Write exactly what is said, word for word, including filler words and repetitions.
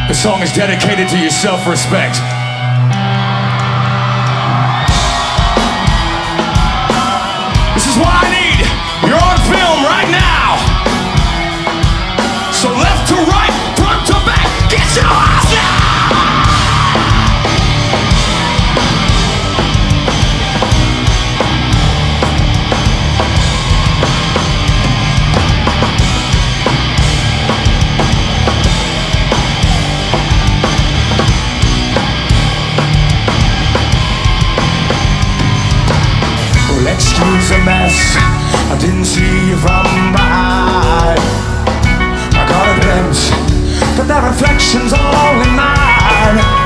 This song is dedicated to your self-respect. This is what I need. You're on film right now. So left to right, front to back, get your ass down! Excuse the mess, I didn't see you from behind. I got a glimpse, but that reflection's all in mine.